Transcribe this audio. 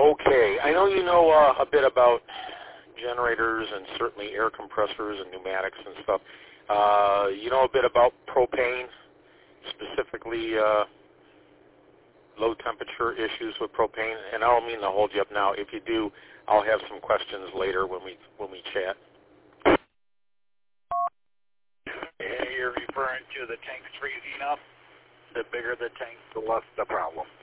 Okay, I know you know a bit about generators and certainly air compressors and pneumatics and stuff. You know a bit about propane, specifically low temperature issues with propane, and I don't mean to hold you up now. If you do, I'll have some questions later when we chat. Yeah, you're referring to the tanks freezing up. The bigger the tank, the less the problem.